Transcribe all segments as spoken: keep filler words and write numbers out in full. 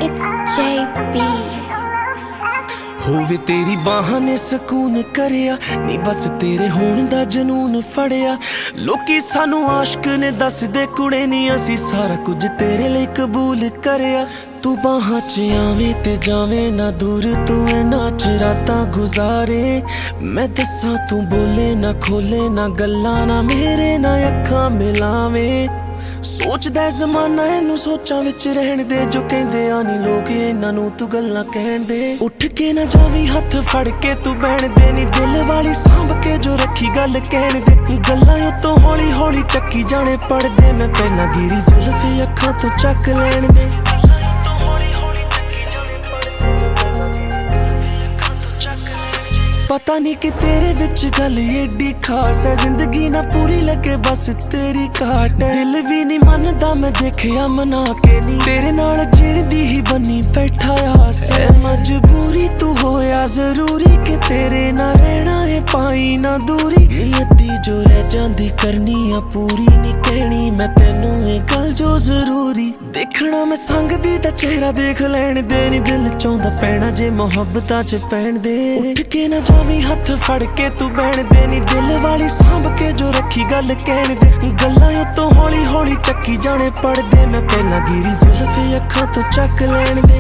It's J B। ਹੋਵੇ ਤੇਰੀ ਬਾਹਾਂ ਨੇ ਸਕੂਨ ਕਰਿਆ ਨੀ ਬਸ ਤੇਰੇ ਹੋਣ ਦਾ ਜਨੂਨ ਫੜਿਆ। ਲੋਕੀ ਸਾਨੂੰ ਆਸ਼ਕ ਨੇ ਦੱਸਦੇ ਕੁੜੇ ਨੀ ਅਸੀਂ ਸਾਰਾ ਕੁਝ ਤੇਰੇ ਲਈ ਕਬੂਲ ਕਰਿਆ। ਤੂੰ ਬਾਹਾਂ ਚ ਆਵੇਂ ਤੇ ਜਾਵੇਂ ਨਾ ਦੂਰ ਤੂੰ ਇਹਨਾਂ ਚ ਰਾਤਾਂ ਗੁਜ਼ਾਰੇ। ਮੈਂ ਦੱਸਾਂ ਤੂੰ ਬੋਲੇ ਨਾ ਖੋਲੇ ਨਾ ਗੱਲਾਂ ਨਾ ਮੇਰੇ ਨਾ ਅੱਖਾਂ ਮਿਲਾਵੇਂ। ਸੋਚਦਾ ਜ਼ਮਾਨਾ ਇਹਨੂੰ ਸੋਚਾਂ ਵਿੱਚ ਰਹਿਣ ਦੇ ਜੋ ਕਹਿੰਦੇ ਆ ਨੀ ਲੋਕ ਇਹਨਾਂ ਨੂੰ ਤੂੰ ਗੱਲਾਂ ਕਹਿਣ ਦੇ। ਉੱਠ ਕੇ ਨਾ ਜਾਵੀਂ ਹੱਥ ਫੜ ਕੇ ਤੂੰ ਬਹਿਣ ਦੇ ਨੀ ਦਿਲ ਵਾਲੀ ਸਾਂਭ ਕੇ ਜੋ ਰੱਖੀ ਗੱਲ ਕਹਿਣ ਦੇ। ਗੱਲਾਂ ਉਤੋਂ ਹੌਲੀ ਹੌਲੀ ਚੱਕੀ ਜਾਣੇ ਪੜਦੇ ਮੈਂ ਪਹਿਲਾਂ ਗਿਰੀ ਜ਼ੁਲਫੀ ਅੱਖਾਂ ਤੋਂ ਚੱਕ ਲੈਣ ਦੇ। ਪਤਾ ਨਹੀਂ ਕਿ ਤੇਰੇ ਵਿੱਚ ਗੱਲ ਏਡੀ ਖਾਸ ਹੈ ਜ਼ਿੰਦਗੀ ਨਾ ਪੂਰੀ ਲੱਗੇ ਬਸ ਤੇਰੀ ਘਾਟ ਹੈ। ਦਿਲ ਵੀ ਨਹੀਂ ਮੰਨਦਾ ਮੈਂ ਦੇਖਿਆ ਮਨਾ ਕੇ ਨਹੀਂ ਤੇਰੇ ਨਾਲ ਜੀਣ ਦੀ ਹੀ ਬਣੀ ਬੈਠਾ ਆਸ ਹੈ। ਮਜਬੂਰੀ ਤੂੰ ਹੋਇਆ ਜ਼ਰੂਰੀ ਕਿ ਤੇਰੇ ਨਾਲ ਰਹਿਣਾ ਹੈ ਪਾਈ ਨਾ ਦੂਰੀ। ਨੀਅਤੀ ਜੋ ਰਹਿ ਜਾਂਦੀ ਕਰਨੀ ਆ ਪੂਰੀ ਨਹੀਂ ਕਹਿਣੀ ਮੈਂ ਤੈਨੂੰ ਇਹ ਗੱਲ ਜੋ ਜ਼ਰੂਰੀ। ਦੇਖਣਾ ਮੈਂ ਸੰਗਦੀ ਦਾ ਚਿਹਰਾ ਦੇਖ ਲੈਣ ਦੇ ਨੀ ਦਿਲ ਚਾਹੁੰਦਾ ਪੈਣਾ ਜੇ ਮੁਹੱਬਤਾਂ ਚ ਪੈਣ ਦੇ। ਉੱਠ ਕੇ ਨਾ ਜਾਵੀਂ ਹੱਥ ਫੜ ਕੇ ਤੂੰ ਬਹਿਣ ਦੇ ਨੀ ਦਿਲ ਵਾਲੀ ਸਾਂਭ ਕੇ ਜੋ ਰੱਖੀ ਗੱਲ ਕਹਿਣ ਦੇ। ਗੱਲਾਂ ਉਤੋਂ ਹੌਲੀ ਹੌਲੀ ਚੱਕੀ ਜਾਣੇ ਪੜਦੇ ਮੈਂ ਪਹਿਲਾਂ ਗਿਰੀ ਜ਼ੁਲਫੀ ਅੱਖਾਂ ਤੋਂ ਚੱਕ ਲੈਣ ਦੇ।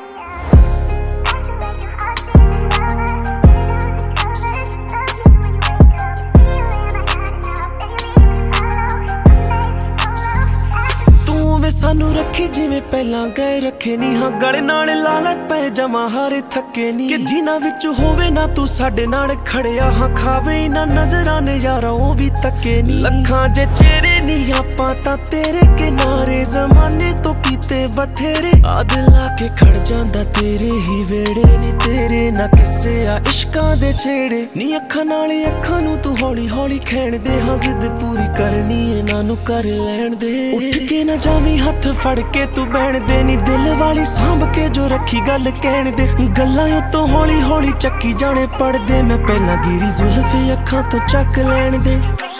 ਸਾਨੂੰ ਰੱਖੀ ਜਿਵੇਂ ਪਹਿਲਾਂ ਗਏ ਰੱਖੇ ਨੀ ਹਾਂ ਗਲੇ ਨਾਲ ਲਾਲਚ ਪਏ ਜਮਾ ਹਾਰੇ ਥੱਕੇ ਨੀ ਕਿ ਜਿਨ੍ਹਾਂ ਵਿੱਚ ਹੋਵੇ ਨਾ ਤੂੰ ਸਾਡੇ ਨਾਲ ਖੜਿਆ ਹਾਂ ਖਾਵੇ ਨਾ ਨਜ਼ਰਾਂ ਨੇ ਯਾਰਾ ਉਹ ਵੀ ਤੱਕੇ ਨੀ। ਲੱਖਾਂ ਜੇ ਚਿਹਰੇ ਨੀ ਆਪਾਂ ਤਾਂ ਤੇਰੇ ਕਿਨਾਰੇ ਜ਼ਮਾਨੇ ਤੋਂ ਕੀਤੇ ਬਥੇਰੇ ਆਦ ਲਾ ਕੇ ਖੜ ਜਾਂਦਾ ਤੇਰੇ ਹੀ ਵੇੜੇ ਨੀ ਤੇਰੇ ਨਾ ਕਿਸੇ ਆ ਇਸ਼ਕਾਂ ਦੇ ਛੇੜੇ ਨੀ। ਅੱਖਾਂ ਨਾਲ ਅੱਖਾਂ ਨੂੰ ਤੂੰ ਹੌਲੀ ਹੌਲੀ ਖੈਣ ਦੇ ਹਾਂ ਜ਼ਿੱਦ ਪੂਰੀ ਕਰਨੀ ਇਹਨਾਂ ਨੂੰ ਕਰ ਲੈਣ ਦੇ। ਉੱਠ ਕੇ ਨਾ ਜਾਵੀਂ ਹੱਥ ਫੜ ਕੇ ਤੂੰ ਬਹਿਣ ਦੇ ਨੀ ਦਿਲ ਵਾਲੀ ਸਾਂਭ ਕੇ ਜੋ ਰੱਖੀ ਗੱਲ ਕਹਿਣ ਦੇ। ਗੱਲਾਂ ਉਤੋਂ ਹੌਲੀ ਹੌਲੀ ਚੱਕੀ ਜਾਣੇ ਪੜਦੇ ਮੈਂ ਪਹਿਲਾਂ ਗਿਰੀ ਜ਼ੁਲਫੀ ਅੱਖਾਂ ਤੋਂ ਚੱਕ ਲੈਣ ਦੇ।